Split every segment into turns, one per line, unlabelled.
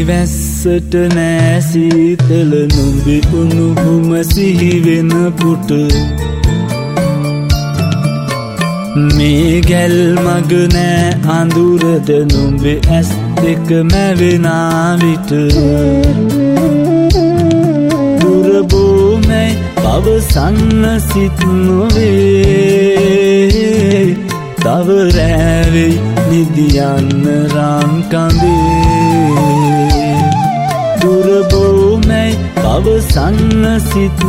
මිනිවැස්සට නෑ සීතල නුඹේ උණුහුම සිහි වෙන පුට මේ ගැල් මග නෑ අඳුරද නුඹේ ඇස් දෙක මැවෙනා විට දුර බොමැයි පවසන්න සිත් නොවේ තව රැවෙයි නිදියන්න රන් කඳේ දුර බොමැයි පවසන්න සිත්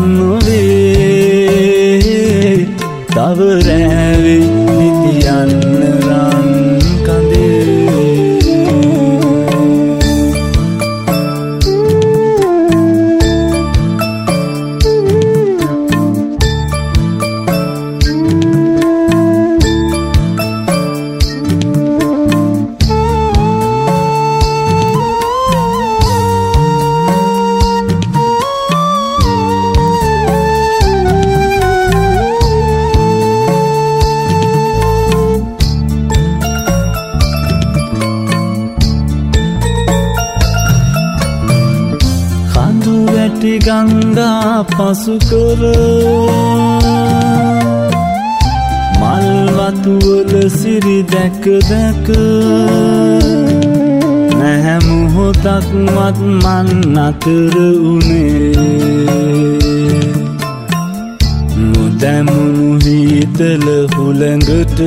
නොවේ තව රැවෙයි නිදියන්න රන් කඳේ ගංගා පසු කර මල් වතුවල සිරි දැක දැක නැහැ මොහොතක්වත් මන් අතර උනේ මුදැමුණු හීතල හුළඟට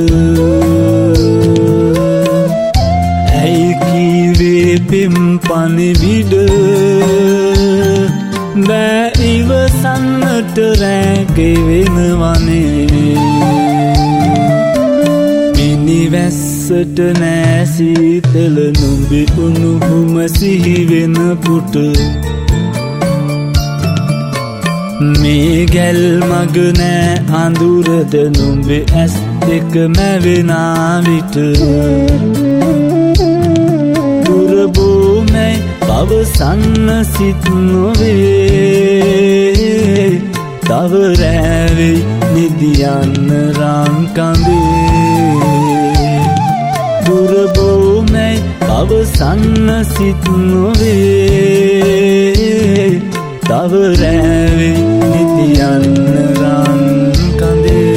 ඇයි කීවේ පෙම් පණිවිඩ බෑ ඉවසන්නට රැගෙවෙනවනේ මිනිවැස්සට නෑ සීතල නුඹේ උණුහුම සිහි වෙන පුට මේ ගැල් මග නෑ අඳුරද නුඹේ ඇස් දෙක මැවෙනා විට දුර බොමැයි පවසන්න සිත් නොවේ තව රැවෙයි නිදියන්න රන් කඳේ දුර බොමැයි පවසන්න සිත් නොවේ තව රැවෙයි නිදියන්න රන් කඳේ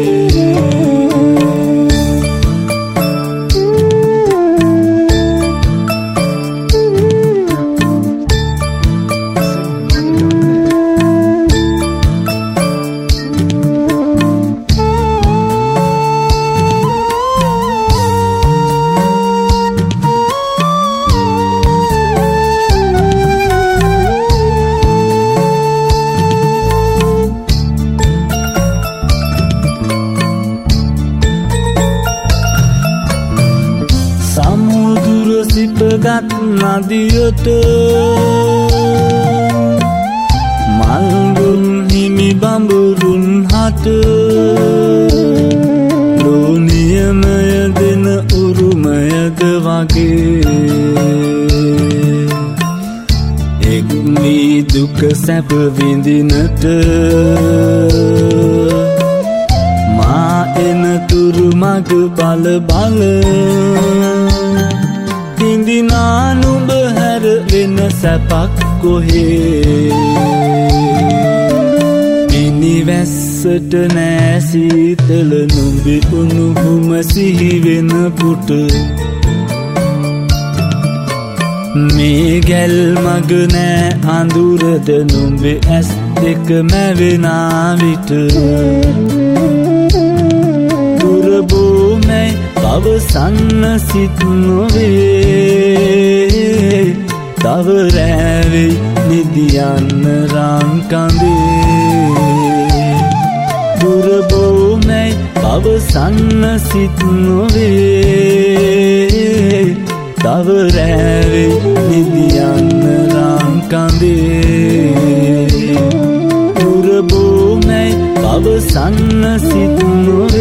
සිපගත් නදියට මල්ගුන් හිමි බඹරුන් හට ලෝනියමය දෙන උරුමයද වගේ එක් වී දුක සැප විඳිනට මා එන තුරු මග බල බල හිඳිනා නුඹ හැර වෙන සැපක් කොහේ මිනිවැස්සට නෑ සීතල නුඹේ උණුහුම සිහි වෙන පුට මේ ගැල් මග නෑ අඳුරද නුඹේ ඇස් දෙක මැවෙනා විට දුර බොමැයි පවසන්න සිත් නොවේ තව රැවෙයි නිදියන්න රන් කඳේ දුර බොමැයි පවසන්න සිත් නොවේ තව රැවෙයි නිදියන්න රන් කඳේ දුර බොමැයි පවසන්න සිත් නොවේ